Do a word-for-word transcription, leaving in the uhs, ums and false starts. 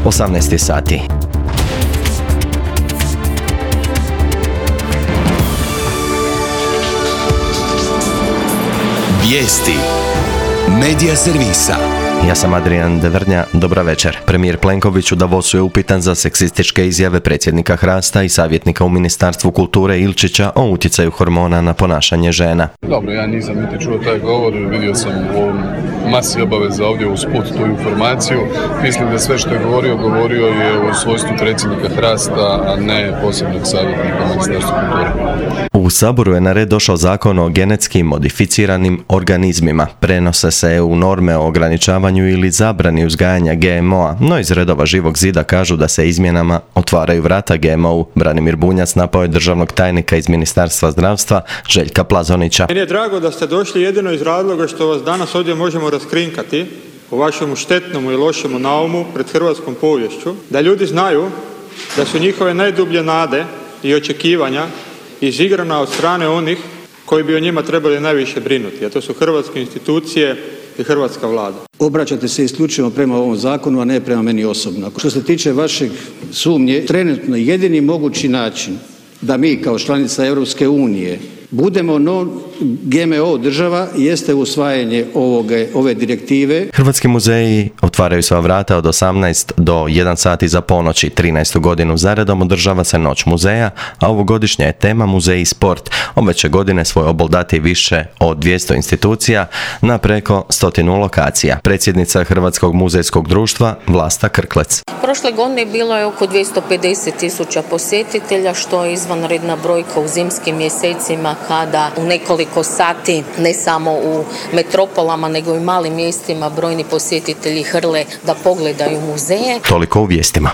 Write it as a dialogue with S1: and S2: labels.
S1: osamnaest sati.
S2: Vijesti Medija servisa.
S1: Ja sam Adrian Devrnja, dobra večer. Premijer Plenković u Davosu je upitan za seksističke izjave predsjednika Hrasta i savjetnika u Ministarstvu kulture Ilčića o utjecaju hormona na ponašanje žena.
S3: Dobro, ja nisam niti čuo taj govor, vidio sam u ovom masi obaveza ovdje usput tu informaciju. Mislim da sve što je govorio, govorio je u svojstvu predsjednika Hrasta, a ne posebnog savjetnika u Ministarstvu kulture.
S1: U Saboru je na red došao zakon o genetski modificiranim organizmima. Prenose se E U norme o ograničavanju ili zabrani uzgajanja G M O-a, no iz redova Živog zida kažu da se izmjenama otvaraju vrata G M O-u. Branimir Bunjac napao je državnog tajnika iz Ministarstva zdravstva Željka Plazonića.
S4: Meni je drago da ste došli jedino iz razloga što vas danas ovdje možemo raskrinkati o vašemu štetnomu i lošemu naumu pred hrvatskom poviješću, da ljudi znaju da su njihove najdublje nade i očekivanja izigrana od strane onih koji bi o njima trebali najviše brinuti, a to su hrvatske institucije i hrvatska vlada.
S5: Obraćate se isključivo prema ovom zakonu, a ne prema meni osobno. Što se tiče vašeg sumnje, trenutno jedini mogući način da mi kao članica Europske unije budemo non G M O država jeste usvajanje ovoga, ove direktive.
S1: Hrvatski muzeji otvaraju svoja vrata od osamnaest do jedan sat iza ponoći. trinaestu godinu zaredom održava se Noć muzeja, a ovogodišnja je tema Muzej i sport. Ove će godine svoj obol dati više od dvjesto institucija na preko stotinu lokacija. Predsjednica Hrvatskog muzejskog društva Vlasta Krklec.
S6: Prošle godine bilo je oko dvjesto pedeset tisuća posjetitelja, što je izvanredna brojka u zimskim mjesecima kada u nekoliko sati, ne samo u metropolama, nego i malim mjestima brojni posjetitelji hrle da pogledaju muzeje.
S1: Toliko u vijestima.